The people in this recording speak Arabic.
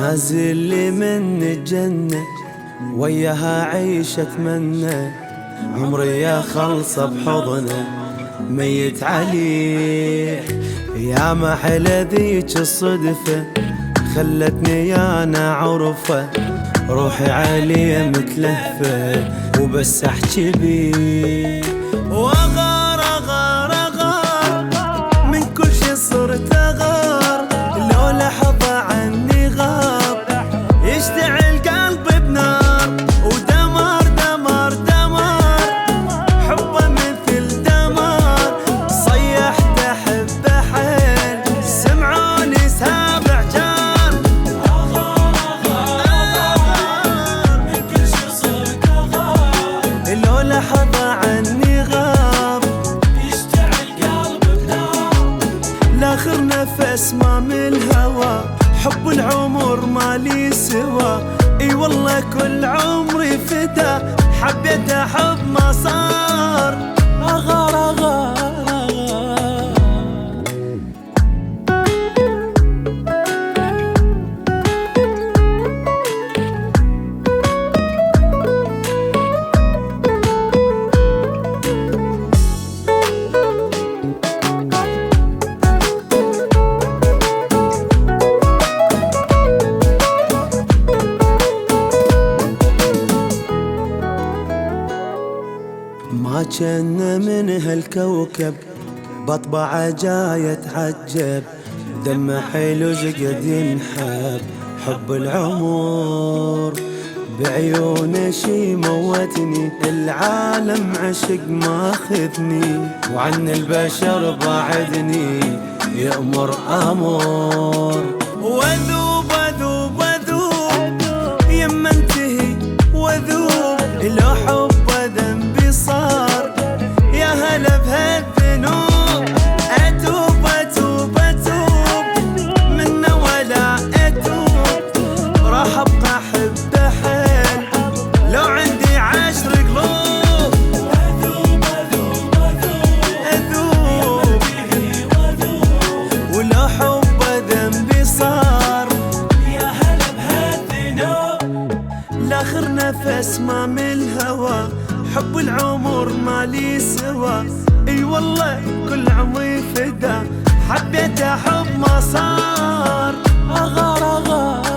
نازل لي من الجنة وياها عيش اتمنى، عمري يا خلصة بحضنه ميت عليه. يا ما حلى ذيك الصدفة خلتني يا انا عرفة، روحي عليه متلهفة وبس احكي بيه. واغار اغار اغار من كل شي صرت اغار، لو لحظة عني غاب يشتعل قلبي بنار، ودمار دمار دمار حبه مثل دمار، صيحت احبه حيل سمعوني سابع جار. اغار اغار من كل شي صرت اغار، لو لحظة عني غاب يشتعل قلبي بنار. لاخر نفس ما من الهوى حب العمر مالي سوا، اي والله كل عمري فدا حبيته حب ما صار. اغار اغار اغار ما جن من هالكوكب بطبعه جاي اتعجب، دمه حلو قد ينحب حب العمر، بعيونه شي موتني العالم عشق ماخذني، وعن البشر بعدني يأمر أمر. وذوب وذوب وذوب يما انتهي وذوب، لو حب ذنبي صار يا هلا بهالذنوب، اتوب اتوب اتوب منه ولا اتوب، راح ابقى احبه حيل لو عندي 10 قلوب. اذوب اذوب اذوب اذوب ولو حب ذنبي صار يا هلا بهالذنوب. لاخر نفس ما من الهوى حب العمر مالي سوا، اي والله كل عمري فدا حبيته حب ما صار. اغار اغار